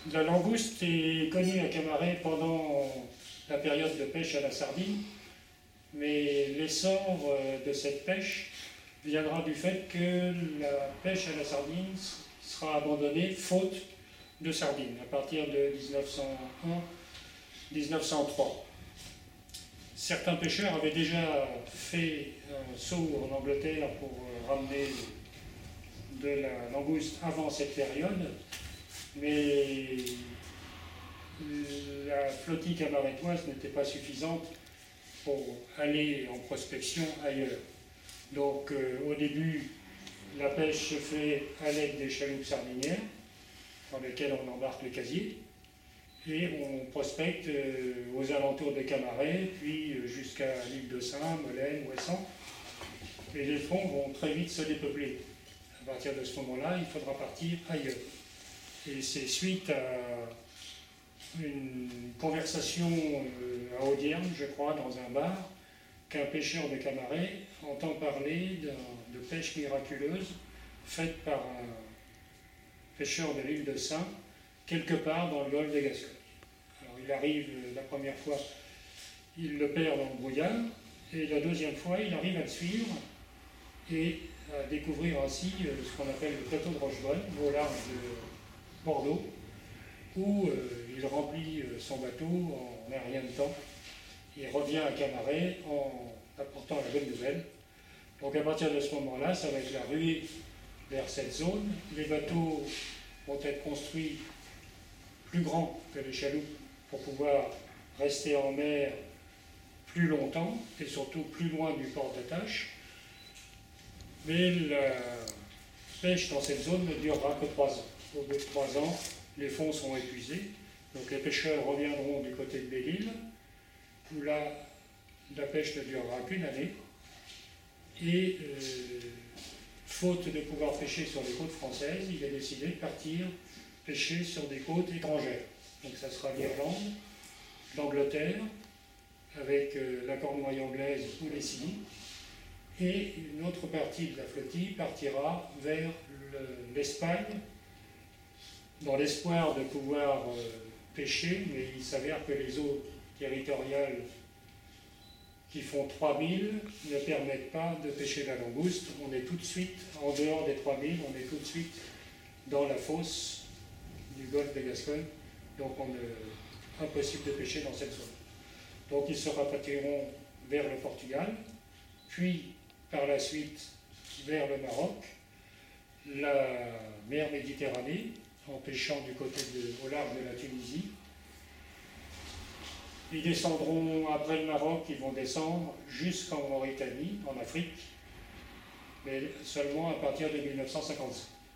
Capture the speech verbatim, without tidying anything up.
La langouste est connue à Camaret pendant la période de pêche à la sardine, mais l'essor de cette pêche viendra du fait que la pêche à la sardine sera abandonnée faute de sardines à partir de mille neuf cent un mille neuf cent trois. Certains pêcheurs avaient déjà fait un saut en Angleterre pour ramener de la langouste avant cette période, mais la flottille camaretoise n'était pas suffisante pour aller en prospection ailleurs. Donc euh, au début, la pêche se fait à l'aide des chaloupes sardinières, dans lesquelles on embarque les casiers, et on prospecte euh, aux alentours de Camaret, puis euh, jusqu'à l'île de Sein, Molène, Ouessant, et les fonds vont très vite se dépeupler. À partir de ce moment-là, il faudra partir ailleurs. Et c'est suite à une conversation à Audierne, je crois, dans un bar, qu'un pêcheur de Camaret entend parler de pêche miraculeuse faite par un pêcheur de l'île de Sein, quelque part dans le golfe de Gascogne. Alors il arrive la première fois, il le perd dans le brouillard, et la deuxième fois, il arrive à le suivre et à découvrir ainsi ce qu'on appelle le plateau de Rochebonne, au large de Bordeaux, où euh, il remplit son bateau en un rien de temps et revient à Camaret en apportant la bonne nouvelle. Donc à partir de ce moment-là, ça va être la ruée vers cette zone. Les bateaux vont être construits plus grands que les chaloupes pour pouvoir rester en mer plus longtemps et surtout plus loin du port d'attache. Mais la pêche dans cette zone ne durera que trois ans. Au bout de trois ans, les fonds sont épuisés. Donc les pêcheurs reviendront du côté de Belle-Île, où là, la pêche ne durera qu'une année. Et euh, faute de pouvoir pêcher sur les côtes françaises, il est décidé de partir pêcher sur des côtes étrangères. Donc ça sera l'Irlande, l'Angleterre, avec euh, la Cornouaille anglaise ou les Scilly. Et une autre partie de la flottille partira vers l'Espagne, dans l'espoir de pouvoir euh, pêcher, mais il s'avère que les eaux territoriales qui font trois mille ne permettent pas de pêcher la langouste. On est tout de suite, en dehors des trois mille, on est tout de suite dans la fosse du golfe de Gascogne, donc on est impossible de pêcher dans cette zone. Donc ils se rapatrieront vers le Portugal, puis par la suite vers le Maroc, la mer Méditerranée, en pêchant du côté de, au large de la Tunisie. Ils descendront après le Maroc, ils vont descendre jusqu'en Mauritanie, en Afrique, mais seulement à partir de mille neuf cent cinquante-cinq.